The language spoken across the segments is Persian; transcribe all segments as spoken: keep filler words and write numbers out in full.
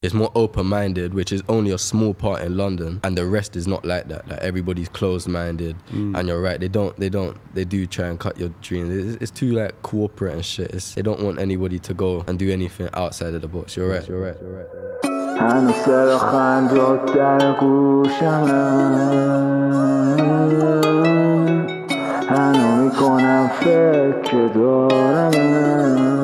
It's more open-minded, which is only a small part in London, and the rest is not like that. Like everybody's closed-minded, mm. and you're right. They don't. They don't. They do try and cut your dreams. It's, it's too like corporate and shit. It's, they don't want anybody to go and do anything outside of the box. You're right. You're right. You're right. هنوز صدا خندات در گوشمه، هنو میکنم فکر که دارم.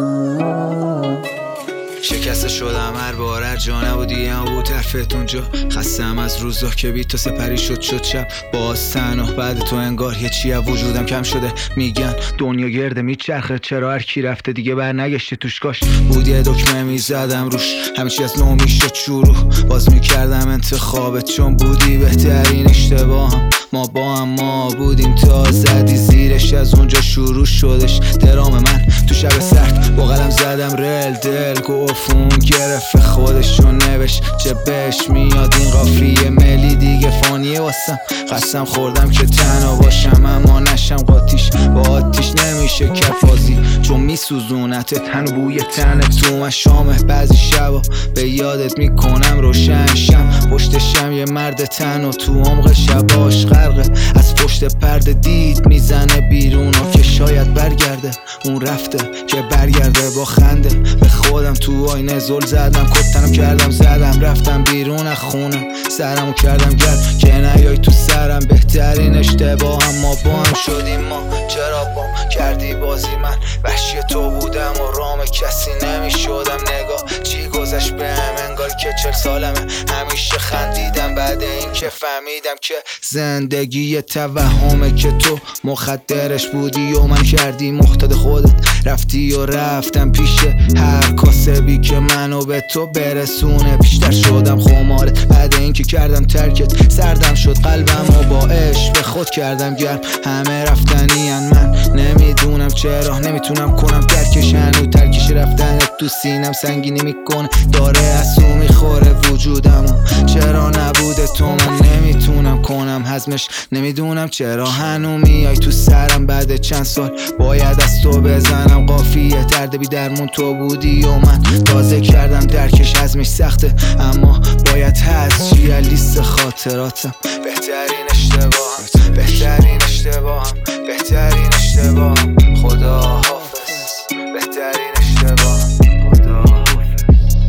شکسته شدم هر بار هر جا نبودیم بود حرفت اونجا. خستم از روزا که بی تو سپری شد شد شب باز تنها بعد تو انگار یه چی از وجودم کم شده. میگن دنیا گرده میچرخه، چرا هر کی رفته دیگه بر نگشته توش. کاش بود یه دکمه میزدم روش، همه چی از نو میشد شروع. باز میکردم انتخابت چون بودی بهترین اشتباهم. ما با هم ما بودیم تا زدی زیرش، از اونجا شروع شدش درام من تو شب سرد. با قلم زدم رل دل گفون گرفت خودشو نوشت چه بهش میاد این قافیه ملی دیگه فانیه واسم. قسم خوردم که تنها باشم اما نشم قاتیش، با آتیش نمیشه کرد بازی چون میسوزونتت. هن بوی تنت تو مشامه بعضی شبا به یادت میکنم روشن شم. پشت شم یه مرد تنها تو عمق شباش غرقه، از پشت پرده دید میزنه بیرونو که شاید برگرده. اون رفته که برگرده با خنده. به خودم تو آینه زل زدم، کتنم کردم زدم رفتم بیرون از خونه. سرمو کردم گرد که نیای تو سرم، بهترین اشتباهم ما با هم شدیم. ما چرا بام کردی بازی، من وحشی تو بودم و رام کسی نمیشدم. نگاه چی گذشت بهم انگار که چل سالمه. همیشه خندیدم بعد این که فهمیدم که زندگی یه توهمه، که تو مخدرش بودی و من کردی محتاط خودت. رفتی و رفتم پیش هر کاسبی که منو به تو برسونه. بیشتر شدم خمارت بعد این که کردم ترکت. سردم شد قلبم و با عشق به خود کردم گرم. همه رفتنین من نمیدونم چرا نمیتونم کنم درکش. هنو ترکش رفتنت تو سینم سنگینی میکنه، داره اسو میخوره وجودم. چرا نبوده تو من نمیتونم کنم هضمش، نمیدونم چرا هنو میای تو سرم بعد چند سال. باید از تو بزنم قافیه درد بی درمون تو بودی و من تازه کردم درکش. هضمش سخته اما باید هست چیه لیست خاطراتم. بهترین اشتباهم بهترین اشتباهم بهترین اشتباهم. خدا حافظ بهترین اشتباهم. خدا حافظ.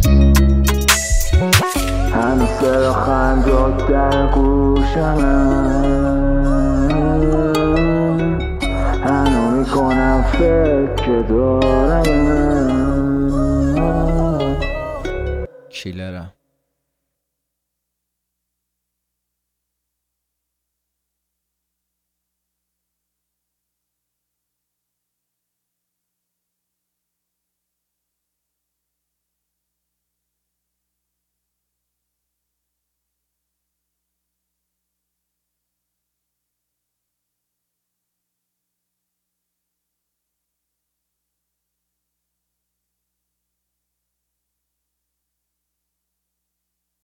هنوز صدا خندات در گوشمه، هنو میکنم فکر که دارم. کیلرم.